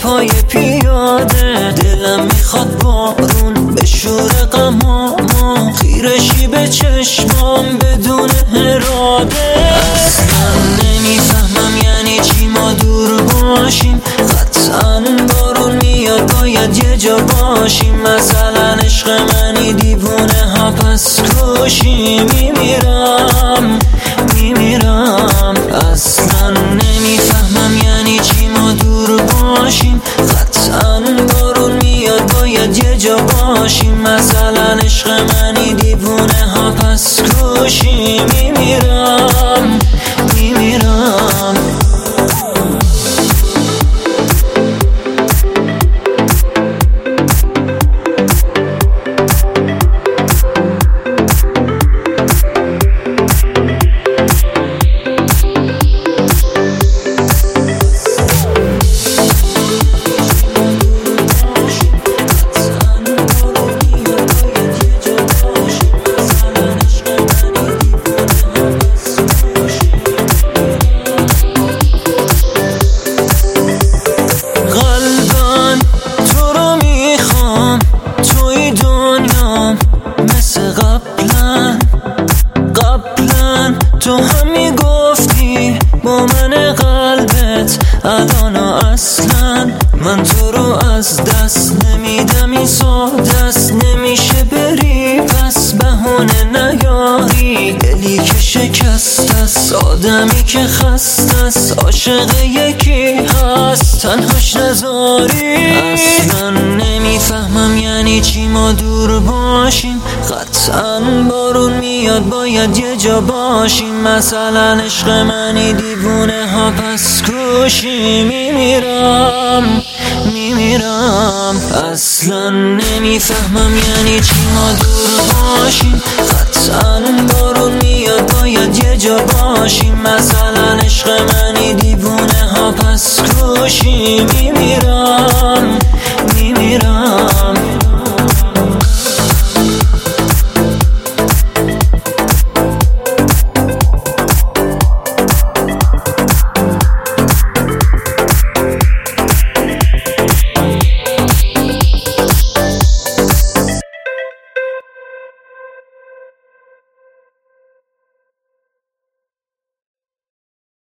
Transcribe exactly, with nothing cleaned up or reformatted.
پای پیاده. دلم میخواد بارون به شور غمامو، خیرشی به چشمام بدون اراده. اصلا نمیفهمم یعنی چی ما دور باشیم، قطعا بارون میاد باید یه جا باشیم. مثلا عشق منی دیوونه ها پس کشی. میمیرم میمیرم اصلا نمیفهمم یعنی چی ما دور باشیم، قطعا بارون میاد باید یه جا باشیم. مثلا عشق منی دیوونه ها پس کشی. میمیرم میمیرم تو هم میگفتی با من قلبت الان اصلا من تو رو از دست نمیدم. این ساده است نمیشه بری پس بهونه نیاری. دلی که شکست است آدمی که خسته است، عاشق یکی هست تنهاش نذاری. اصلا نمیفهمم یعنی چی ما دور باشیم، قطعا بارون میاد باید یه جا باشیم. مثلا عشق منی دیوونه ها پس کشی. میمیرم میمیرم اصلا نمیفهمم یعنی چی ما دور باشیم، قطعا بارون میاد باید یه جا باشیم. مثلا عشق منی دیوونه ها پس کشی. میمیرم